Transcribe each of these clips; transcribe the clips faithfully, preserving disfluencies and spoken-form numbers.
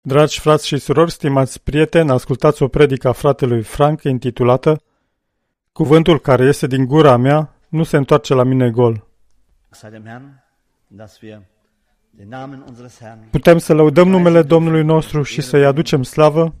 Dragi frați și surori, stimați prieteni, ascultați o predică a fratelui Frank intitulată Cuvântul care iese din gura mea nu se întoarce la mine gol. Putem să lăudăm numele Domnului nostru și să-i aducem slavă?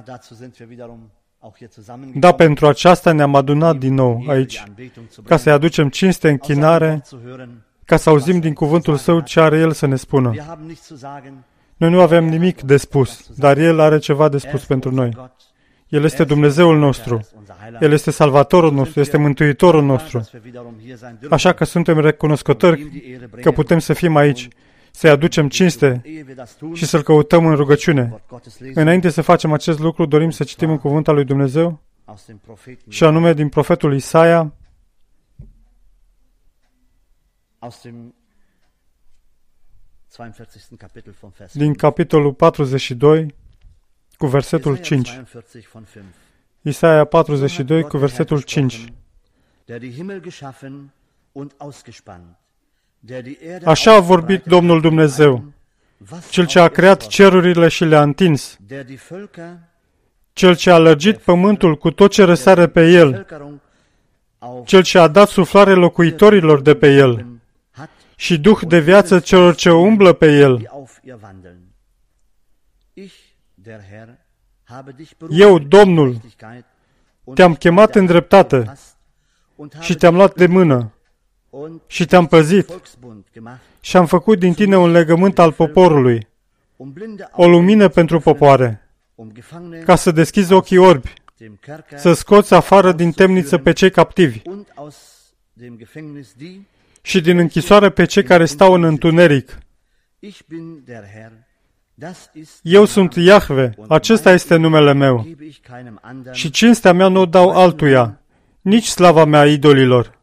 Da, pentru aceasta ne-am adunat din nou aici, ca să-i aducem cinste, închinare, ca să auzim din cuvântul Său ce are El să ne spună. Noi nu avem nimic de spus, dar El are ceva de spus pentru noi. El este Dumnezeul nostru. El este Salvatorul nostru, este Mântuitorul nostru. Așa că suntem recunoscători că putem să fim aici, să-i aducem cinste și să-L căutăm în rugăciune. Înainte să facem acest lucru, dorim să citim un cuvânt al lui Dumnezeu, și anume din profetul Isaia, din capitolul patruzeci și doi, cu versetul cinci. Isaia patruzeci și doi, cu versetul cinci. Așa a vorbit Domnul Dumnezeu, Cel ce a creat cerurile și le-a întins, Cel ce a lărgit pământul cu tot ce răsare pe el, Cel ce a dat suflare locuitorilor de pe el și duh de viață celor ce umblă pe el. Eu, Domnul, te-am chemat în dreptate și te-am luat de mână și te-am păzit și am făcut din tine un legământ al poporului, o lumină pentru popoare, ca să deschizi ochii orbi, să scoți afară din temniță pe cei captivi și din închisoare pe cei care stau în întuneric. Eu sunt Iahve, acesta este numele meu, și cinstea mea nu o dau altuia, nici slava mea idolilor.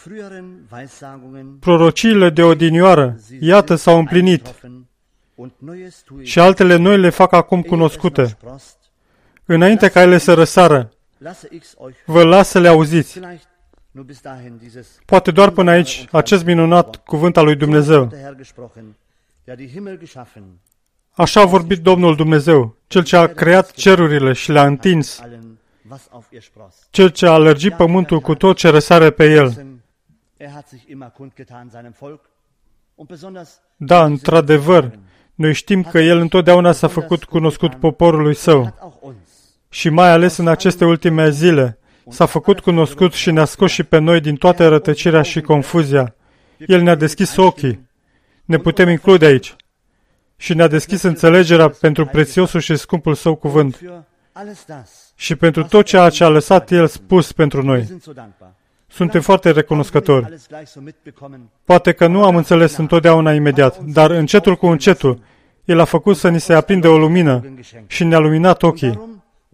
Prorociile de odinioară, iată, s-au împlinit, și altele noi le fac acum cunoscute. Înainte ca ele să răsară, vă las să le auziți. Poate doar până aici, acest minunat cuvânt al lui Dumnezeu. Așa a vorbit Domnul Dumnezeu, Cel ce a creat cerurile și le-a întins, Cel ce a lărgit pământul cu tot ce răsare pe el. Da, într-adevăr, noi știm că El întotdeauna s-a făcut cunoscut poporului Său. Și mai ales în aceste ultime zile, s-a făcut cunoscut și ne-a scos și pe noi din toată rătăcirea și confuzia. El ne-a deschis ochii. Ne putem include aici. Și ne-a deschis înțelegerea pentru prețiosul și scumpul Său cuvânt. Și pentru tot ceea ce a lăsat El spus pentru noi. Suntem foarte recunoscători. Poate că nu am înțeles întotdeauna imediat, dar încetul cu încetul, El a făcut să ni se aprinde o lumină și ne-a luminat ochii.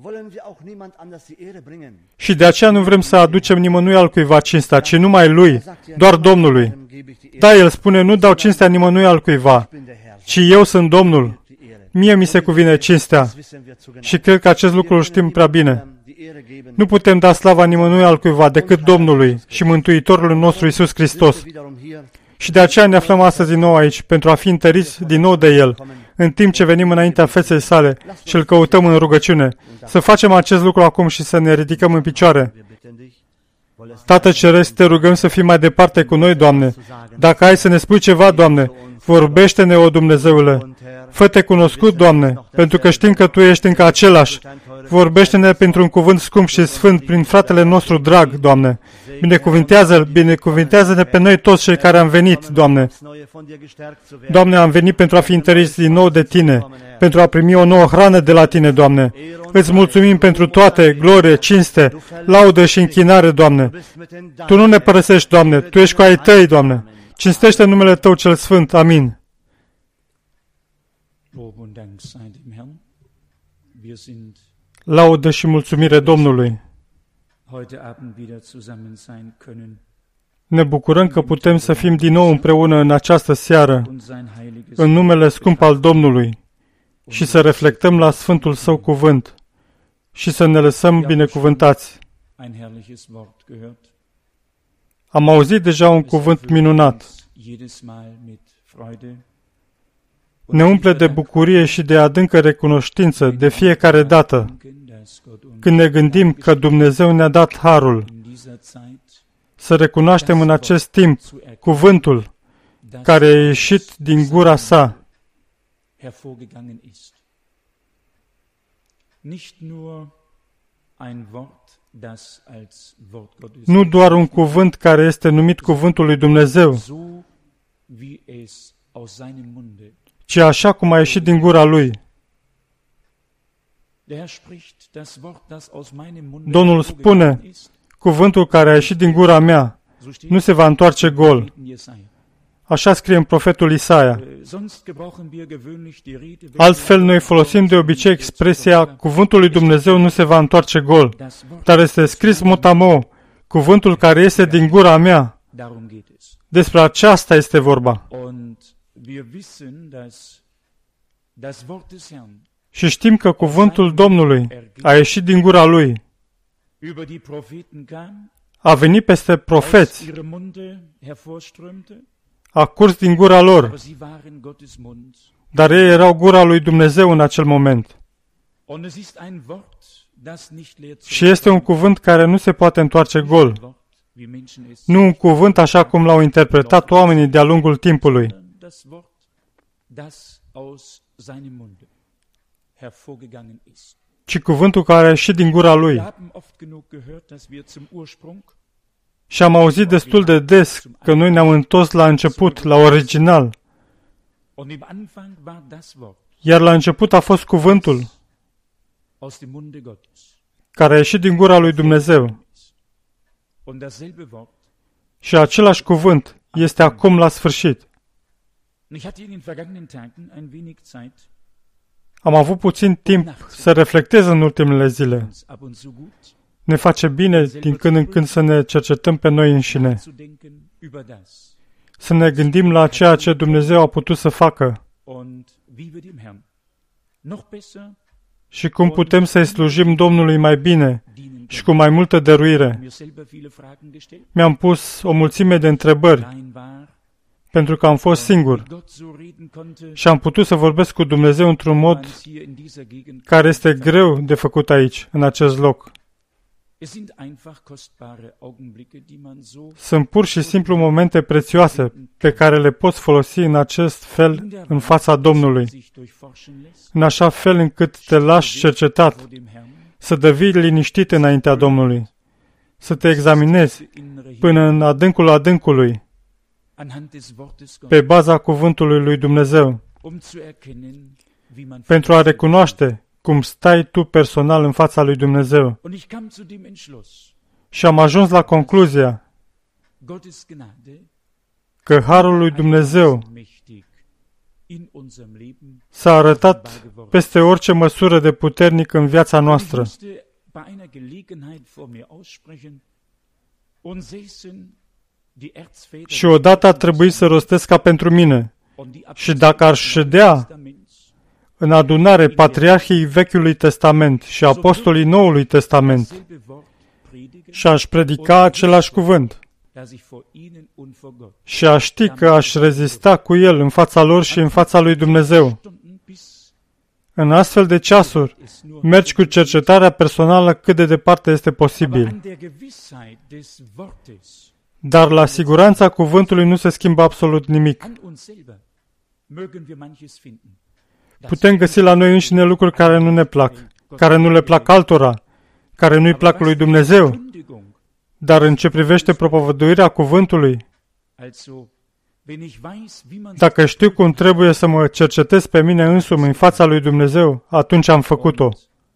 Și de aceea nu vrem să aducem nimănui altcuiva cinstea, ci numai Lui, doar Domnului. Da, El spune, nu dau cinstea nimănui altcuiva, ci eu sunt Domnul. Mie mi se cuvine cinstea. Și cred că acest lucru îl știm prea bine. Nu putem da slava nimănui altcuiva decât Domnului și Mântuitorului nostru Iisus Hristos. Și de aceea ne aflăm astăzi din nou aici, pentru a fi întăriți din nou de El, în timp ce venim înaintea feței sale și îl căutăm în rugăciune. Să facem acest lucru acum și să ne ridicăm în picioare. Tată Ceresc, te rugăm să fii mai departe cu noi, Doamne. Dacă ai să ne spui ceva, Doamne, vorbește-ne, o Dumnezeule. Fă-te cunoscut, Doamne, pentru că știm că Tu ești încă același. Vorbește-ne printr-un cuvânt scump și sfânt prin fratele nostru drag, Doamne. Binecuvintează-L, binecuvintează-ne pe noi toți cei care am venit, Doamne. Doamne, am venit pentru a fi întăriți din nou de Tine, pentru a primi o nouă hrană de la Tine, Doamne. Îți mulțumim pentru toate, glorie, cinste, laudă și închinare, Doamne. Tu nu ne părăsești, Doamne, Tu ești cu ai Tăi, Doamne. Cinstește numele Tău cel Sfânt. Amin. Laudă și mulțumire Domnului. Ne bucurăm că putem să fim din nou împreună în această seară, în numele scump al Domnului, și să reflectăm la Sfântul Său cuvânt și să ne lăsăm binecuvântați. Am auzit deja un cuvânt minunat. ne umple de bucurie și de adâncă recunoștință de fiecare dată când ne gândim că Dumnezeu ne-a dat harul să recunoaștem în acest timp cuvântul care a ieșit din gura sa. Nu doar un cuvânt care este numit cuvântul lui Dumnezeu, ci așa cum a ieșit din gura lui. Domnul spune, cuvântul care a ieșit din gura mea nu se va întoarce gol. Așa scrie în profetul Isaia. Altfel, noi folosim de obicei expresia cuvântul lui Dumnezeu nu se va întoarce gol, dar este scris motamo, cuvântul care iese din gura mea. Despre aceasta este vorba. Și știm că cuvântul Domnului a ieșit din gura lui. A venit peste profeți, a curs din gura lor, dar ei erau gura lui Dumnezeu în acel moment. Și este un cuvânt care nu se poate întoarce gol. Nu un cuvânt așa cum l-au interpretat oamenii de-a lungul timpului, ci cuvântul care a ieșit din gura lui. Și am auzit destul de des că noi ne-am întors la început, la original. Iar la început a fost cuvântul care a ieșit din gura lui Dumnezeu. Și același cuvânt este acum la sfârșit. Am avut puțin timp să reflectez în ultimele zile. Ne face bine din când în când să ne cercetăm pe noi înșine, să ne gândim la ceea ce Dumnezeu a putut să facă și cum putem să-i slujim Domnului mai bine și cu mai multă dăruire. Mi-am pus o mulțime de întrebări, pentru că am fost singur și am putut să vorbesc cu Dumnezeu într-un mod care este greu de făcut aici, în acest loc. Sunt pur și simplu momente prețioase pe care le poți folosi în acest fel în fața Domnului, în așa fel încât te lași cercetat, să devii liniștit înaintea Domnului, să te examinezi până în adâncul adâncului, pe baza cuvântului lui Dumnezeu, pentru a recunoaște cum stai tu personal în fața lui Dumnezeu. Și am ajuns la concluzia că harul lui Dumnezeu s-a arătat peste orice măsură de puternic în viața noastră. Și odată a trebuit să rostesc ca pentru mine. Și dacă ar ședea în adunare patriarhii Vechiului Testament și apostolii Noului Testament și aș predica același cuvânt și aș ști că aș rezista cu el în fața lor și în fața lui Dumnezeu. În astfel de ceasuri, mergi cu cercetarea personală cât de departe este posibil. Dar la siguranța cuvântului nu se schimbă absolut nimic. Putem găsi la noi înșine lucruri care nu ne plac, care nu le plac altora, care nu-i plac lui Dumnezeu. Dar în ce privește propovăduirea cuvântului, dacă știu cum trebuie să mă cercetez pe mine însumi în fața lui Dumnezeu, atunci am făcut-o.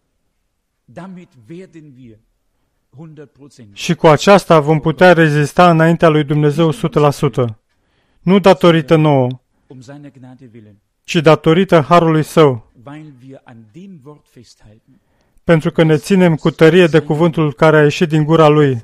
Și cu aceasta vom putea rezista înaintea lui Dumnezeu o sută la sută. Nu datorită nouă, ci datorită harului Său, pentru că ne ținem cu tărie de cuvântul care a ieșit din gura Lui.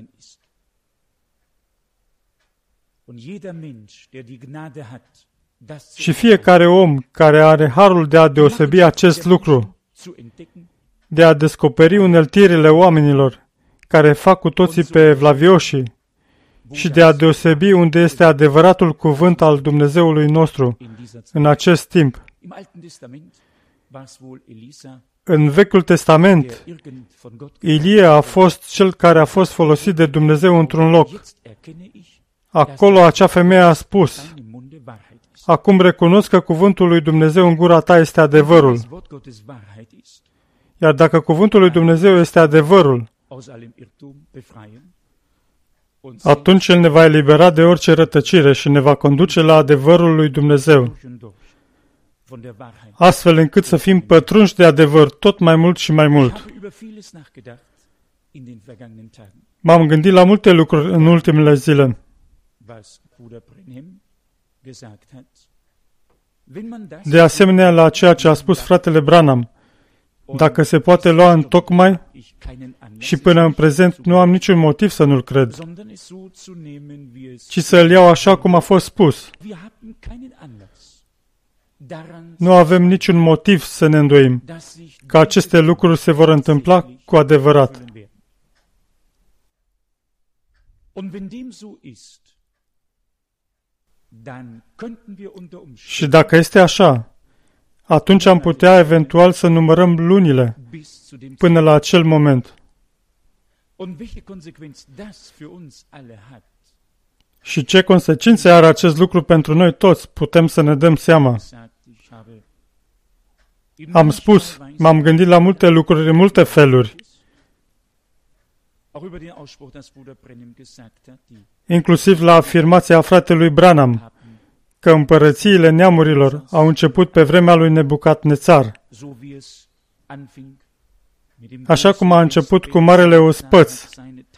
Și fiecare om care are harul de a deosebi acest lucru, de a descoperi uneltirile oamenilor care fac cu toții pe evlavioșii și de a deosebi unde este adevăratul cuvânt al Dumnezeului nostru în acest timp. În Vechiul Testament, Ilie a fost cel care a fost folosit de Dumnezeu într-un loc. Acolo acea femeie a spus: acum recunosc că cuvântul lui Dumnezeu în gura ta este adevărul. Iar dacă cuvântul lui Dumnezeu este adevărul, atunci El ne va elibera de orice rătăcire și ne va conduce la adevărul lui Dumnezeu, astfel încât să fim pătrunși de adevăr tot mai mult și mai mult. M-am gândit la multe lucruri în ultimele zile. De asemenea, la ceea ce a spus fratele Branham, dacă se poate lua în tocmai, și până în prezent nu am niciun motiv să nu-l cred, ci să-l iau așa cum a fost spus. Nu avem niciun motiv să ne îndoim că aceste lucruri se vor întâmpla cu adevărat. Și dacă este așa, atunci am putea eventual să numărăm lunile până la acel moment. Și ce consecințe are acest lucru pentru noi toți, putem să ne dăm seama. Am spus, m-am gândit la multe lucruri în multe feluri, inclusiv la afirmația fratelui Branham, că împărățiile neamurilor au început pe vremea lui Nebucadnețar, așa cum a început cu marele ospăț.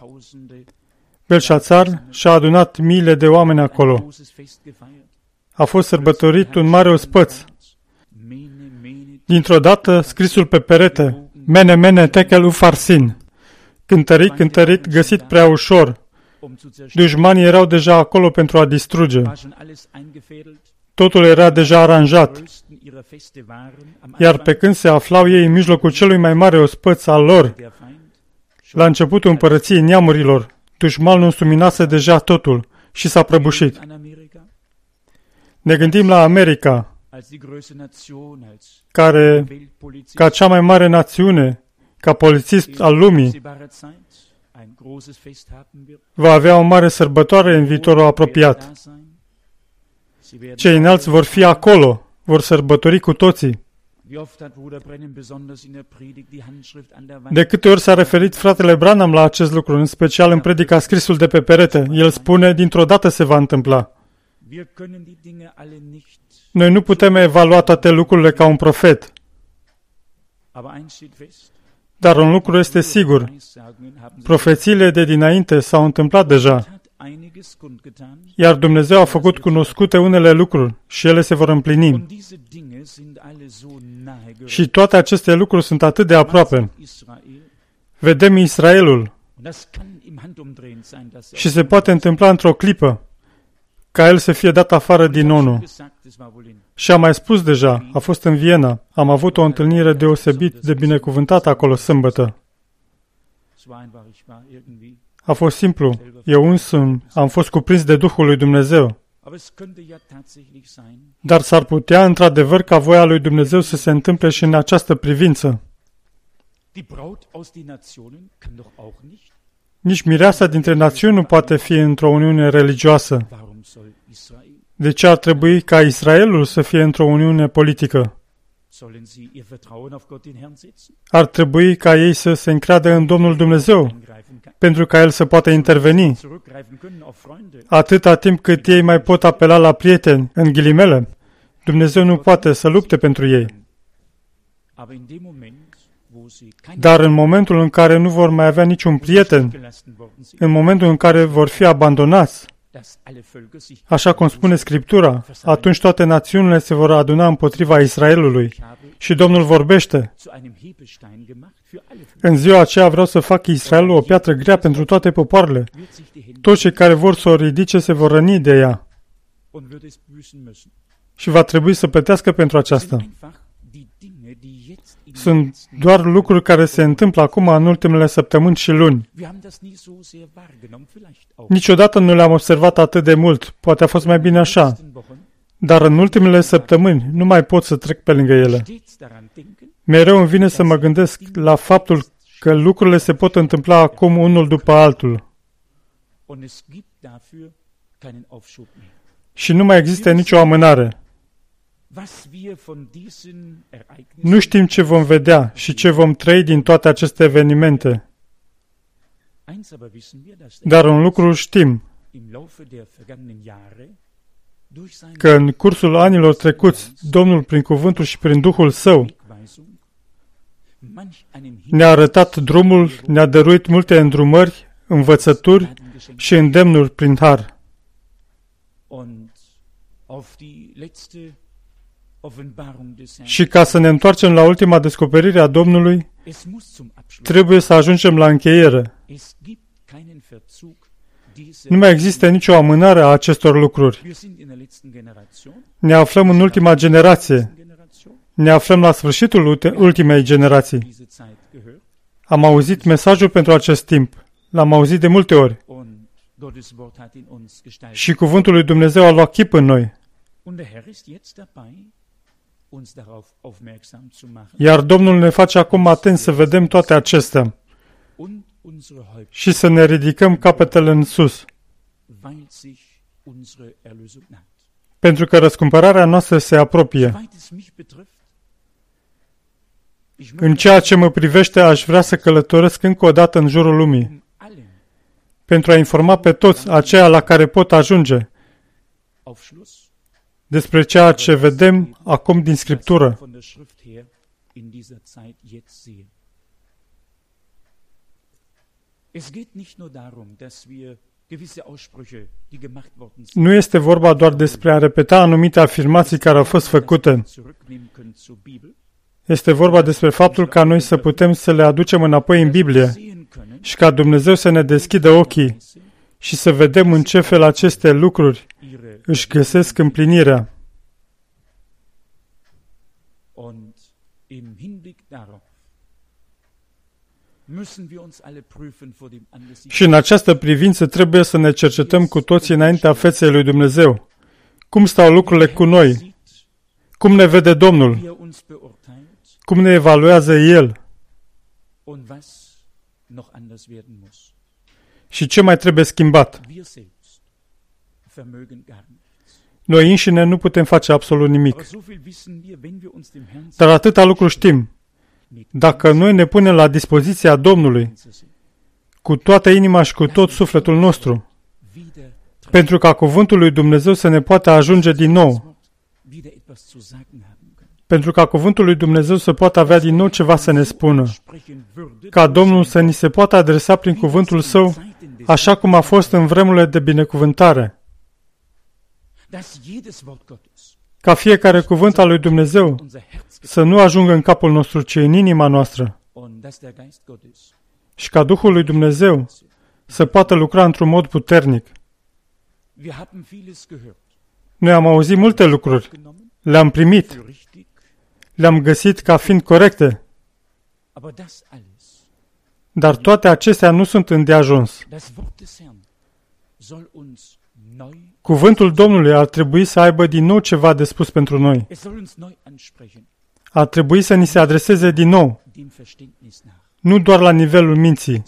Belșațar și-a adunat miile de oameni acolo. A fost sărbătorit un mare ospăț. Dintr-o dată, scrisul pe perete, Mene, mene, tekel ufarsin, cântărit, cântărit, găsit prea ușor. Dușmanii erau deja acolo pentru a distruge. Totul era deja aranjat. Iar pe când se aflau ei în mijlocul celui mai mare ospăț al lor, la începutul împărăției neamurilor, dușmanul însuminase deja totul și s-a prăbușit. Ne gândim la America, care, ca cea mai mare națiune, ca polițist al lumii, va avea o mare sărbătoare în viitorul apropiat. Cei înalți vor fi acolo, vor sărbători cu toții. De câte ori s-a referit fratele Branham la acest lucru, în special în predica scrisul de pe perete, el spune, dintr-o dată se va întâmpla. Noi nu putem evalua toate lucrurile ca un profet. Dar un lucru este sigur. Profețiile de dinainte s-au întâmplat deja. Iar Dumnezeu a făcut cunoscute unele lucruri și ele se vor împlini. Și toate aceste lucruri sunt atât de aproape. Vedem Israelul. Și se poate întâmpla într-o clipă ca el să fie dat afară din O N U. Și am mai spus deja, a fost în Viena. Am avut o întâlnire deosebit de binecuvântată acolo sâmbătă. A fost simplu. Eu însumi am fost cuprins de Duhul lui Dumnezeu. Dar s-ar putea, într-adevăr, ca voia lui Dumnezeu să se întâmple și în această privință. Nici mireasa dintre națiuni nu poate fi într-o uniune religioasă. De ce ar trebui ca Israelul să fie într-o uniune politică? Ar trebui ca ei să se încreadă în Domnul Dumnezeu, pentru ca El să poată interveni. Atâta timp cât ei mai pot apela la prieteni, în ghilimele, Dumnezeu nu poate să lupte pentru ei. Dar în momentul în care nu vor mai avea niciun prieten, în momentul în care vor fi abandonați, așa cum spune Scriptura, atunci toate națiunile se vor aduna împotriva Israelului. Și Domnul vorbește. În ziua aceea vreau să fac Israelul o piatră grea pentru toate popoarele. Toți cei care vor să o ridice se vor răni de ea. Și va trebui să plătească pentru aceasta. Sunt doar lucruri care se întâmplă acum în ultimele săptămâni și luni. Niciodată nu le-am observat atât de mult. Poate a fost mai bine așa. Dar în ultimele săptămâni nu mai pot să trec pe lângă ele. Mereu îmi vine să mă gândesc la faptul că lucrurile se pot întâmpla acum unul după altul. Și nu mai există nicio amânare. Nu știm ce vom vedea și ce vom trăi din toate aceste evenimente. Dar un lucru știm, că în cursul anilor trecuți, Domnul, prin cuvântul și prin Duhul Său, ne-a arătat drumul, ne-a dăruit multe îndrumări, învățături și îndemnuri prin har. Și ca să ne întoarcem la ultima descoperire a Domnului, trebuie să ajungem la încheiere. Nu mai există nicio amânare a acestor lucruri. Ne aflăm în ultima generație. Ne aflăm la sfârșitul ultimei generații. Am auzit mesajul pentru acest timp. L-am auzit de multe ori. Și cuvântul lui Dumnezeu a luat chip în noi. Iar Domnul ne face acum atenți să vedem toate acestea și să ne ridicăm capetele în sus. Pentru că răscumpărarea noastră se apropie. În ceea ce mă privește, aș vrea să călătoresc încă o dată în jurul lumii, pentru a informa pe toți aceia la care pot ajunge despre ceea ce vedem acum din Scriptură. Nu este vorba doar despre a repeta anumite afirmații care au fost făcute. Este vorba despre faptul ca noi să putem să le aducem înapoi în Biblie și ca Dumnezeu să ne deschidă ochii și să vedem în ce fel aceste lucruri își găsesc împlinirea. Și în această privință trebuie să ne cercetăm cu toții înaintea feței lui Dumnezeu. Cum stau lucrurile cu noi? Cum ne vede Domnul? Cum ne evaluează El? Și ce mai trebuie schimbat? Noi înșine nu putem face absolut nimic. Dar atâta lucru știm. Dacă noi ne punem la dispoziția Domnului, cu toată inima și cu tot sufletul nostru, pentru ca cuvântul lui Dumnezeu să ne poată ajunge din nou, pentru ca cuvântul lui Dumnezeu să poată avea din nou ceva să ne spună, ca Domnul să ni se poată adresa prin cuvântul Său, așa cum a fost în vremurile de binecuvântare. Ca fiecare cuvânt al lui Dumnezeu să nu ajungă în capul nostru, ci în inima noastră. Și ca Duhul lui Dumnezeu să poată lucra într-un mod puternic. Noi am auzit multe lucruri, le-am primit, le-am găsit ca fiind corecte, dar toate acestea nu sunt îndeajuns. Cuvântul Domnului ar trebui să aibă din nou ceva de spus pentru noi. Ar trebui să ni se adreseze din nou, nu doar la nivelul minții,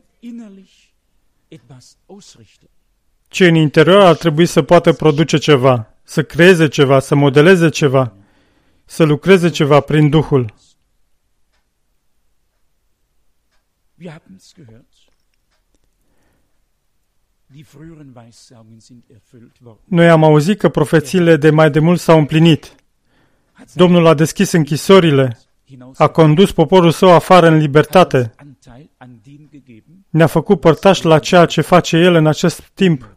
ci în interior ar trebui să poată produce ceva, să creeze ceva, să modeleze ceva, să lucreze ceva prin Duhul. Noi am auzit că profețiile de mai demult s-au împlinit. Domnul a deschis închisorile, a condus poporul Său afară în libertate, ne-a făcut părtași la ceea ce face El în acest timp,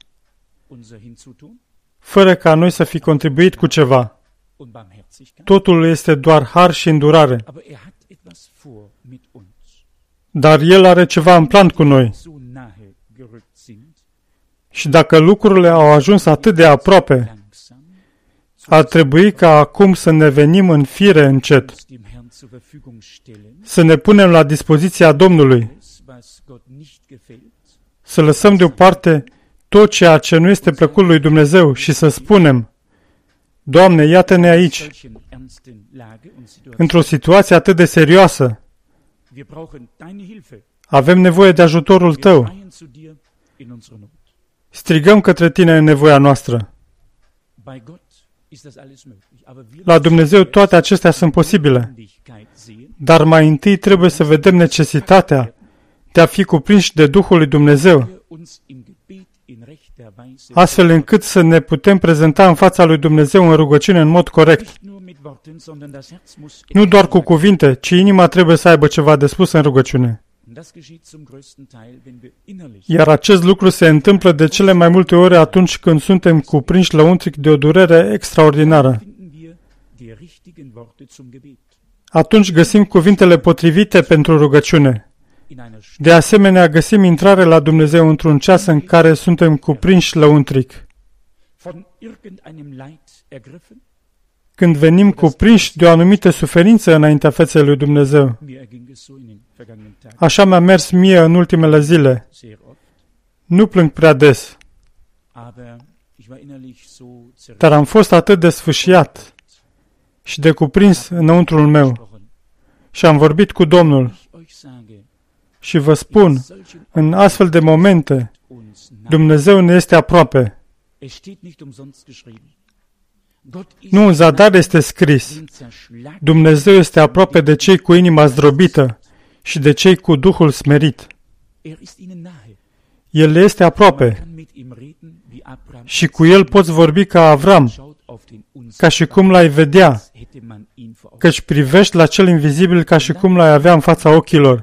fără ca noi să fi contribuit cu ceva. Totul este doar har și îndurare. Dar El are ceva în plan cu noi. Și dacă lucrurile au ajuns atât de aproape, ar trebui ca acum să ne venim în fire încet să ne punem la dispoziția Domnului, să lăsăm deoparte tot ceea ce nu este plăcut lui Dumnezeu și să spunem: Doamne, iată-ne aici, într-o situație atât de serioasă. Avem nevoie de ajutorul Tău. Strigăm către Tine în nevoia noastră. La Dumnezeu toate acestea sunt posibile, dar mai întâi trebuie să vedem necesitatea de a fi cuprinși de Duhul lui Dumnezeu, astfel încât să ne putem prezenta în fața lui Dumnezeu în rugăciune în mod corect. Nu doar cu cuvinte, ci inima trebuie să aibă ceva de spus în rugăciune. Iar acest lucru se întâmplă de cele mai multe ori atunci când suntem cuprinși lăuntric de o durere extraordinară. Atunci găsim cuvintele potrivite pentru rugăciune. De asemenea, găsim intrare la Dumnezeu într-un ceas în care suntem cuprinși lăuntric. Când venim cuprinși de o anumită suferință înaintea feței lui Dumnezeu. Așa mi-a mers mie în ultimele zile. Nu plâng prea des, dar am fost atât de sfâșiat și de cuprins înăuntrul meu și am vorbit cu Domnul. Și vă spun, în astfel de momente, Dumnezeu ne este aproape. Nu în zadar este scris: Dumnezeu este aproape de cei cu inima zdrobită și de cei cu Duhul smerit. El este aproape și cu El poți vorbi ca Avram, ca și cum l-ai vedea, căci privești la cel invizibil ca și cum l-ai avea în fața ochilor.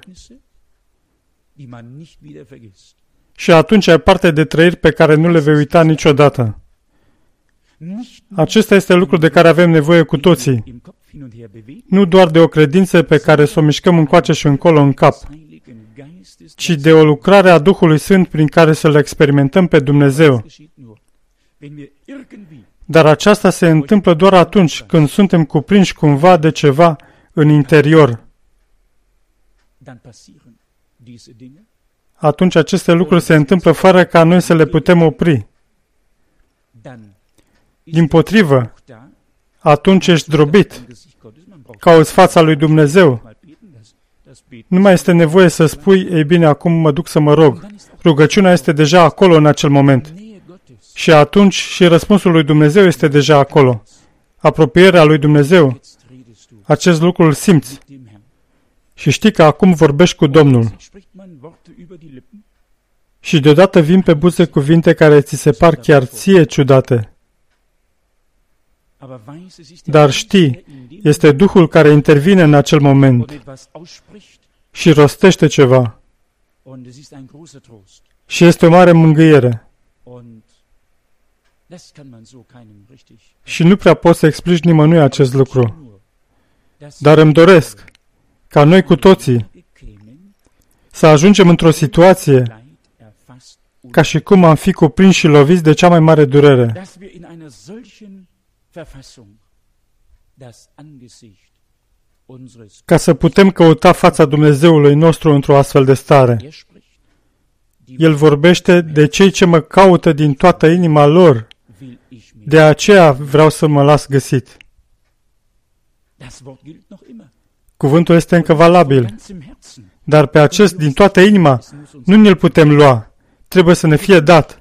Și atunci ai parte de trăiri pe care nu le vei uita niciodată. Acesta este lucrul de care avem nevoie cu toții. Nu doar de o credință pe care să o mișcăm încoace și încolo în cap, ci de o lucrare a Duhului Sfânt prin care să-L experimentăm pe Dumnezeu. Dar aceasta se întâmplă doar atunci când suntem cuprinși cumva de ceva în interior. Atunci aceste lucruri se întâmplă fără ca noi să le putem opri. Dimpotrivă, atunci ești drobit, cauți fața lui Dumnezeu. Nu mai este nevoie să spui: ei bine, acum mă duc să mă rog. Rugăciunea este deja acolo în acel moment. Și atunci și răspunsul lui Dumnezeu este deja acolo. Apropierea lui Dumnezeu, acest lucru îl simți. Și știi că acum vorbești cu Domnul. Și deodată vin pe buze cuvinte care ți se par chiar ție ciudate. Dar știi, este Duhul care intervine în acel moment și rostește ceva. Și este o mare mângâiere. Și nu prea poți să explici nimănui acest lucru. Dar îmi doresc ca noi cu toții să ajungem într-o situație ca și cum am fi cuprinși și loviți de cea mai mare durere. Ca să putem căuta fața Dumnezeului nostru într-o astfel de stare. El vorbește de cei ce mă caută din toată inima lor. De aceea vreau să mă las găsit. Cuvântul este încă valabil, dar pe acest din toată inima nu ne-l putem lua. Trebuie să ne fie dat.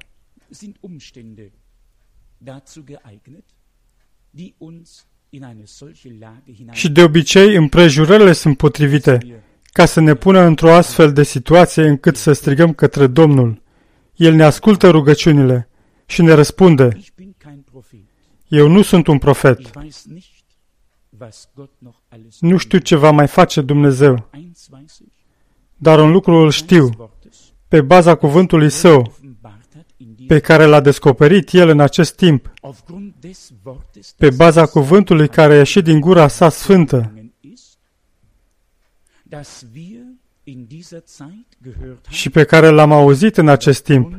Și de obicei împrejurările sunt potrivite ca să ne pună într-o astfel de situație încât să strigăm către Domnul. El ne ascultă rugăciunile și ne răspunde. Eu nu sunt un profet. Nu știu ce va mai face Dumnezeu, dar un lucru îl știu, pe baza cuvântului Său, pe care l-a descoperit El în acest timp, pe baza cuvântului care a ieșit din gura Sa sfântă, și pe care l-am auzit în acest timp,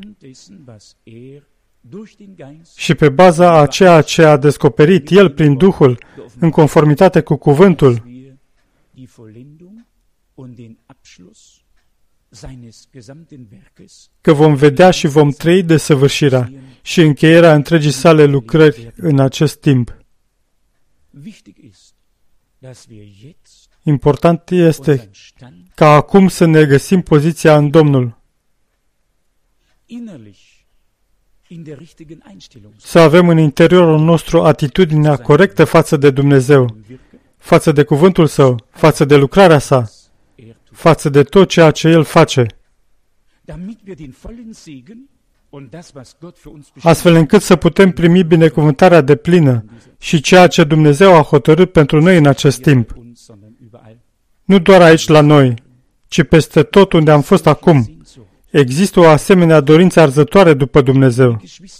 și pe baza a ceea ce a descoperit El prin Duhul, în conformitate cu cuvântul, că vom vedea și vom trăi desăvârșirea și încheierea întregii sale lucrări în acest timp. Important este ca acum să ne găsim poziția în Domnul, să avem în interiorul nostru atitudinea corectă față de Dumnezeu, față de cuvântul Său, față de lucrarea Sa, față de tot ceea ce El face, astfel încât să putem primi binecuvântarea deplină și ceea ce Dumnezeu a hotărât pentru noi în acest timp. Nu doar aici la noi, ci peste tot unde am fost acum. Există o asemenea dorință arzătoare după Dumnezeu.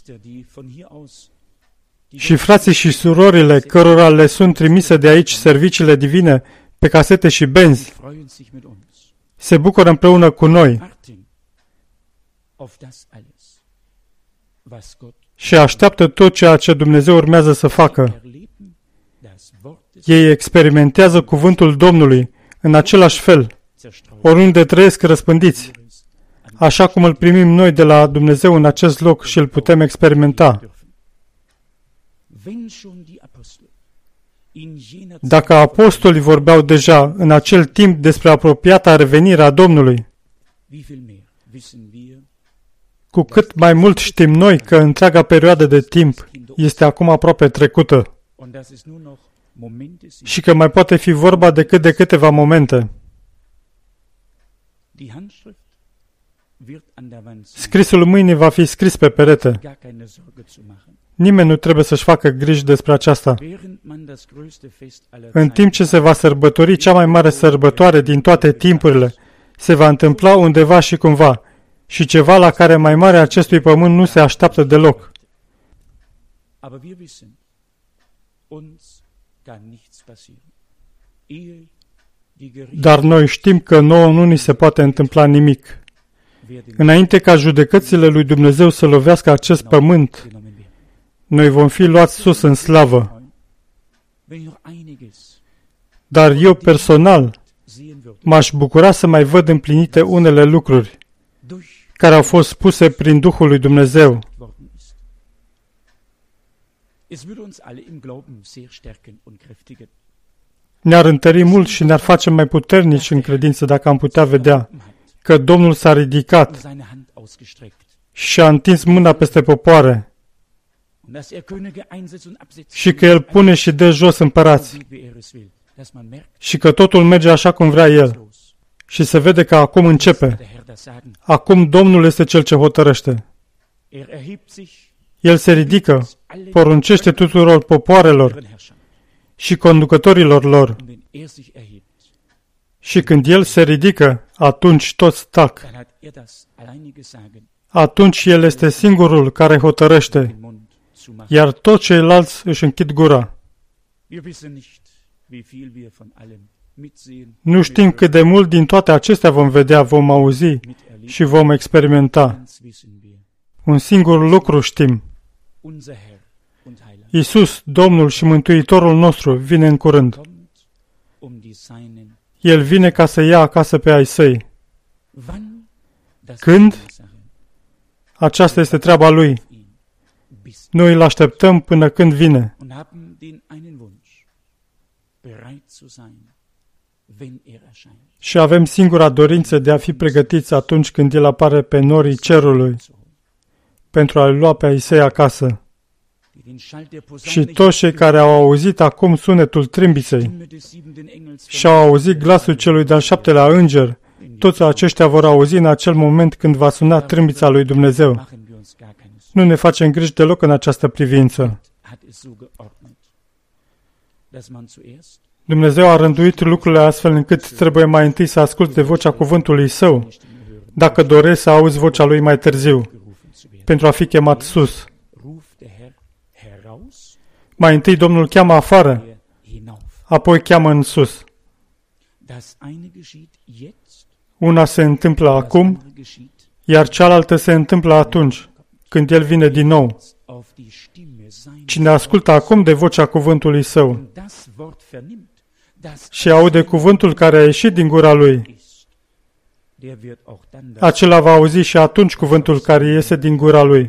Și frații și surorile cărora le sunt trimise de aici serviciile divine pe casete și benzi se bucură împreună cu noi și așteaptă tot ceea ce Dumnezeu urmează să facă. Ei experimentează cuvântul Domnului în același fel, oriunde trăiesc răspândiți, așa cum îl primim noi de la Dumnezeu în acest loc și îl putem experimenta. Dacă apostolii vorbeau deja în acel timp despre apropiata revenire a Domnului, cu cât mai mult știm noi că întreaga perioadă de timp este acum aproape trecută și că mai poate fi vorba decât de câteva momente. Scrisul mâinii va fi scris pe perete. Nimeni nu trebuie să-și facă griji despre aceasta. În timp ce se va sărbători cea mai mare sărbătoare din toate timpurile, se va întâmpla undeva și cumva, și ceva la care mai mare acestui pământ nu se așteaptă deloc. Dar noi știm că nouă nu ni se poate întâmpla nimic. Înainte ca judecățile lui Dumnezeu să lovească acest pământ, noi vom fi luați sus în slavă. Dar eu personal m-aș bucura să mai văd împlinite unele lucruri care au fost spuse prin Duhul lui Dumnezeu. Ne-ar întări mult și ne-ar face mai puternici în credință dacă am putea vedea că Domnul s-a ridicat și a întins mâna peste popoare și că El pune și dă jos împărați și că totul merge așa cum vrea El și se vede că acum începe. Acum Domnul este Cel ce hotărăște. El se ridică, poruncește tuturor popoarelor și conducătorilor lor. Și când El se ridică, atunci toți tac. Atunci El este singurul care hotărăște, iar toți ceilalți își închid gura. Nu știm cât de mult din toate acestea vom vedea, vom auzi și vom experimenta. Un singur lucru știm. Iisus, Domnul și Mântuitorul nostru, vine în curând. El vine ca să ia acasă pe ai săi. Când? Aceasta este treaba Lui. Noi îl așteptăm până când vine. Și avem singura dorință de a fi pregătiți atunci când El apare pe norii cerului pentru a-L lua pe ai săi acasă. Și toți cei care au auzit acum sunetul trâmbiței și au auzit glasul celui de-al șaptelea înger, toți aceștia vor auzi în acel moment când va suna trâmbița lui Dumnezeu. Nu ne facem griji deloc în această privință. Dumnezeu a rânduit lucrurile astfel încât trebuie mai întâi să asculți de vocea cuvântului Său, dacă dorești să auzi vocea Lui mai târziu, pentru a fi chemat sus. Mai întâi Domnul cheamă afară, apoi cheamă în sus. Una se întâmplă acum, iar cealaltă se întâmplă atunci, când El vine din nou. Cine ascultă acum de vocea cuvântului Său și aude cuvântul care a ieșit din gura lui, acela va auzi și atunci cuvântul care iese din gura lui.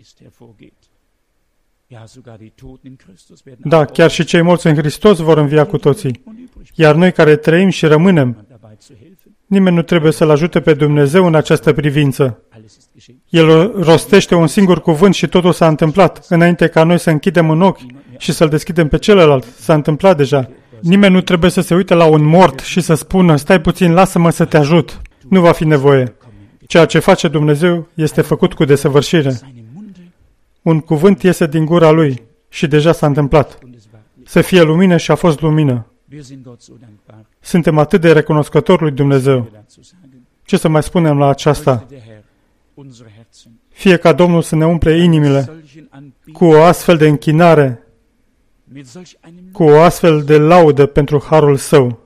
Da, chiar și cei morți în Hristos vor învia cu toții. Iar noi care trăim și rămânem, nimeni nu trebuie să-L ajute pe Dumnezeu în această privință. El rostește un singur cuvânt și totul s-a întâmplat, înainte ca noi să închidem în ochi și să-L deschidem pe celălalt. S-a întâmplat deja. Nimeni nu trebuie să se uite la un mort și să spună, stai puțin, lasă-mă să te ajut. Nu va fi nevoie. Ceea ce face Dumnezeu este făcut cu desăvârșire. Un cuvânt iese din gura Lui și deja s-a întâmplat. Să fie lumină și a fost lumină. Suntem atât de recunoscători lui Dumnezeu. Ce să mai spunem la aceasta? Fie ca Domnul să ne umple inimile cu o astfel de închinare, cu o astfel de laudă pentru harul Său.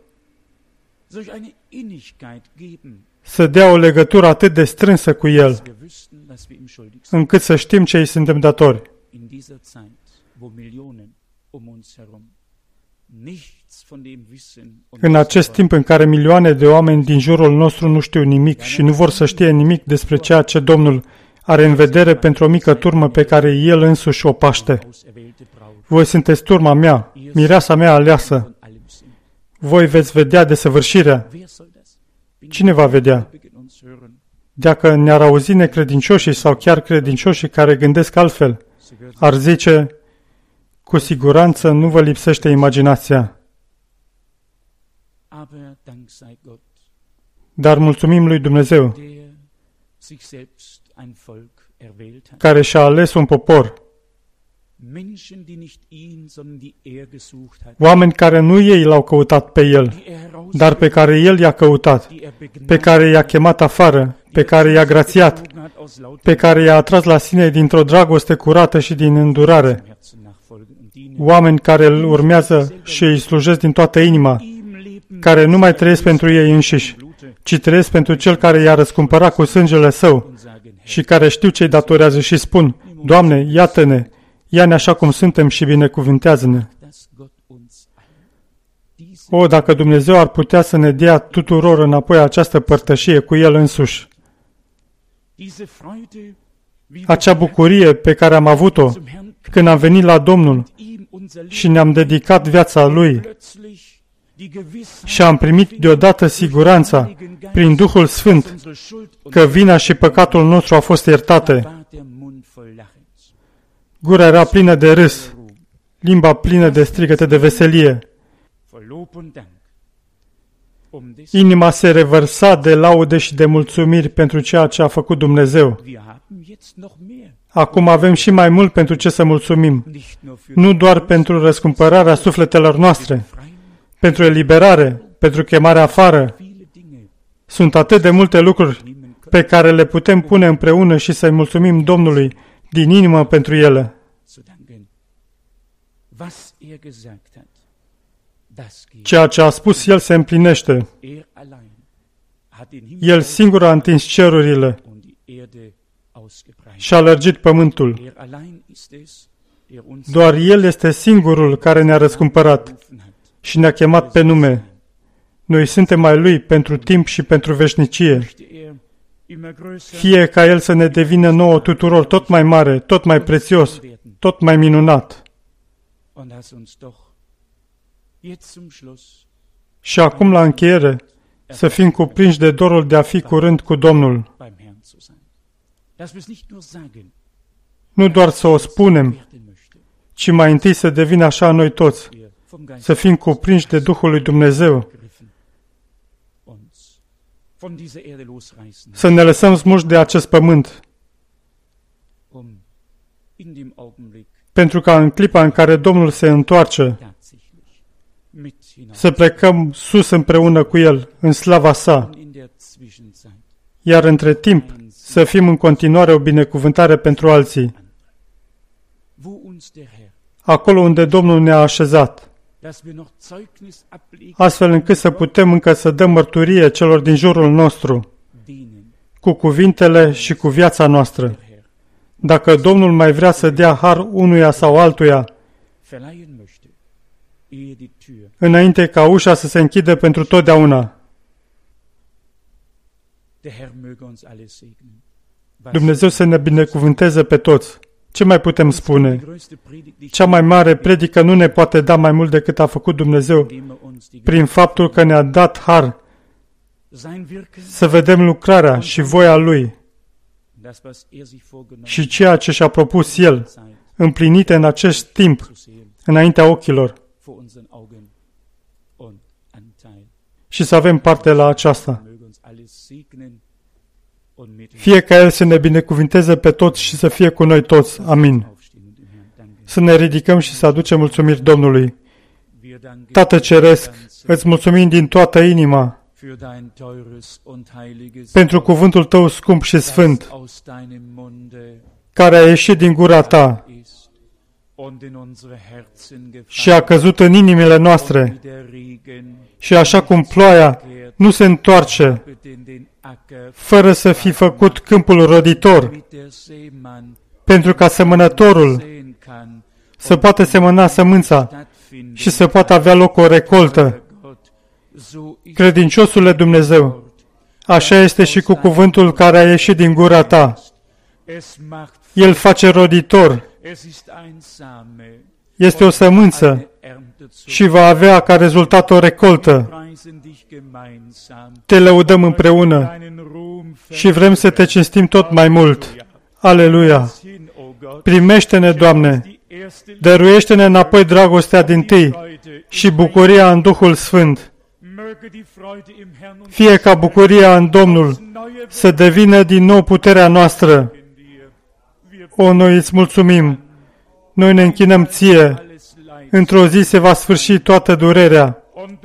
Să dea o legătură atât de strânsă cu El, încât să știm ce îi suntem datori. În acest timp în care milioane de oameni din jurul nostru nu știu nimic și nu vor să știe nimic despre ceea ce Domnul are în vedere pentru o mică turmă pe care El însuși o paște. Voi sunteți turma mea, mireasa mea aleasă. Voi veți vedea desăvârșirea. Cine va vedea? Dacă ne-ar auzi necredincioșii sau chiar credincioșii care gândesc altfel, ar zice, cu siguranță nu vă lipsește imaginația. Dar mulțumim lui Dumnezeu, care și-a ales un popor, oameni care nu ei l-au căutat pe El, dar pe care El i-a căutat, pe care i-a chemat afară, pe care i-a grațiat, pe care i-a atras la sine dintr-o dragoste curată și din îndurare. Oameni care îl urmează și îi slujesc din toată inima, care nu mai trăiesc pentru ei înșiși, ci trăiesc pentru Cel care i-a răscumpărat cu sângele Său și care știu ce-i datorează și spun, Doamne, iată-ne, ia-ne așa cum suntem și binecuvântează-ne. O, dacă Dumnezeu ar putea să ne dea tuturor înapoi această părtășie cu El însuși, acea bucurie pe care am avut-o când am venit la Domnul și ne-am dedicat viața Lui și am primit deodată siguranța prin Duhul Sfânt că vina și păcatul nostru au fost iertate. Gura era plină de râs, limba plină de strigăte de veselie. Inima se revărsa de laude și de mulțumiri pentru ceea ce a făcut Dumnezeu. Acum avem și mai mult pentru ce să mulțumim, nu doar pentru răscumpărarea sufletelor noastre, pentru eliberare, pentru chemarea afară. Sunt atât de multe lucruri pe care le putem pune împreună și să-i mulțumim Domnului din inimă pentru ele. Ceea ce a spus El se împlinește. El singur a întins cerurile și a lărgit pământul. Doar El este singurul care ne-a răscumpărat și ne-a chemat pe nume. Noi suntem ai Lui pentru timp și pentru veșnicie. Fie ca El să ne devină nouă tuturor tot mai mare, tot mai prețios, tot mai minunat. Și acum, la încheiere, să fim cuprinși de dorul de a fi curând cu Domnul. Nu doar să o spunem, ci mai întâi să devină așa noi toți, să fim cuprinși de Duhul lui Dumnezeu, să ne lăsăm smulși de acest pământ, pentru ca în clipa în care Domnul se întoarce, să plecăm sus împreună cu El, în slava Sa, iar între timp să fim în continuare o binecuvântare pentru alții, acolo unde Domnul ne-a așezat, astfel încât să putem încă să dăm mărturie celor din jurul nostru, cu cuvintele și cu viața noastră. Dacă Domnul mai vrea să dea har unuia sau altuia, înainte ca ușa să se închidă pentru totdeauna. Dumnezeu să ne binecuvânteze pe toți. Ce mai putem spune? Cea mai mare predică nu ne poate da mai mult decât a făcut Dumnezeu prin faptul că ne-a dat har să vedem lucrarea și voia Lui și ceea ce și-a propus El, împlinite în acest timp, înaintea ochilor, și să avem parte la aceasta. Fie ca El să ne binecuvinteze pe toți și să fie cu noi toți. Amin. Să ne ridicăm și să aducem mulțumiri Domnului. Tată Ceresc, îți mulțumim din toată inima pentru cuvântul Tău scump și sfânt, care a ieșit din gura Ta și a căzut în inimile noastre. Și așa cum ploaia nu se întoarce fără să fi făcut câmpul roditor, pentru ca semănătorul să poată semăna sămânța și să poată avea loc o recoltă. Credinciosule Dumnezeu, așa este și cu cuvântul care a ieșit din gura Ta. El face roditor. Este o sămânță și va avea ca rezultat o recoltă. Te lăudăm împreună și vrem să Te cinstim tot mai mult. Aleluia! Primește-ne, Doamne! Dăruiește-ne înapoi dragostea dintâi și bucuria în Duhul Sfânt. Fie ca bucuria în Domnul să devină din nou puterea noastră. O, noi îți mulțumim! Noi ne închinăm Ție. Într-o zi se va sfârși toată durerea,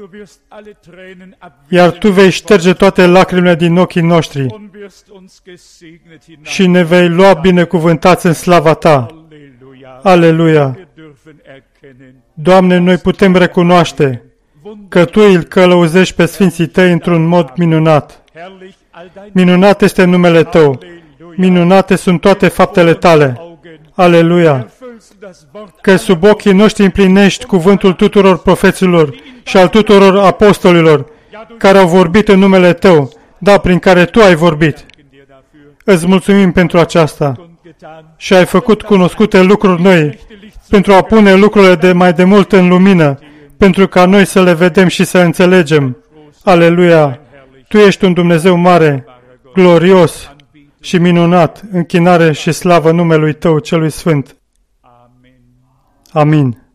iar Tu vei șterge toate lacrimile din ochii noștri și ne vei lua binecuvântați în slava Ta. Aleluia! Doamne, noi putem recunoaște că Tu îl călăuzești pe Sfinții Tăi într-un mod minunat. Minunat este numele Tău. Minunate sunt toate faptele Tale. Aleluia! Că sub ochii noștri împlinești cuvântul tuturor profeților și al tuturor apostolilor care au vorbit în numele Tău, da, prin care Tu ai vorbit. Îți mulțumim pentru aceasta și ai făcut cunoscute lucruri noi pentru a pune lucrurile de mai de mult în lumină, pentru ca noi să le vedem și să înțelegem. Aleluia! Tu ești un Dumnezeu mare, glorios și minunat, închinare și slavă numelui Tău celui Sfânt. Amin.